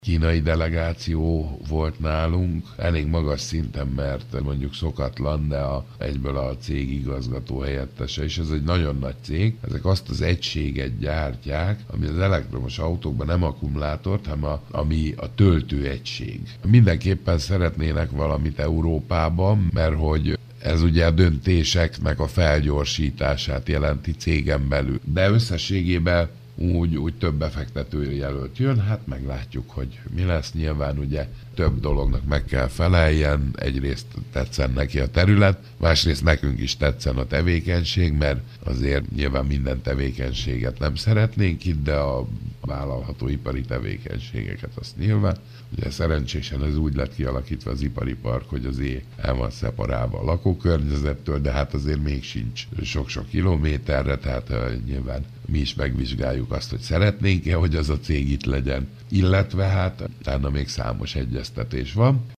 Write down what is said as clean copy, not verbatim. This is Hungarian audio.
kínai delegáció volt nálunk, elég magas szinten, mert mondjuk szokatlan, de egyből a cég igazgató helyettese, és ez egy nagyon nagy cég. Ezek azt az egységet gyártják, ami az elektromos autókban nem akkumulátort, hanem ami a töltőegység. Mindenképpen szeretnének valamit Európában, mert hogy ez ugye a döntéseknek a felgyorsítását jelenti cégen belül. De összességében úgy több befektető jelölt jön, hát meglátjuk, hogy mi lesz. Nyilván ugye több dolognak meg kell feleljen, egyrészt tetszen neki a terület, másrészt nekünk is tetszen a tevékenység, mert azért nyilván minden tevékenységet nem szeretnénk itt, de a vállalható ipari tevékenységeket azt nyilván. Ugye szerencsésen ez úgy lett kialakítva az ipari park, hogy azért el van szeparálva a lakókörnyezettől, de hát azért még sincs sok-sok kilométerre, tehát nyilván mi is megvizsgáljuk azt, hogy szeretnénk-e, hogy az a cég itt legyen. Illetve hát utána még számos egyeztetés van.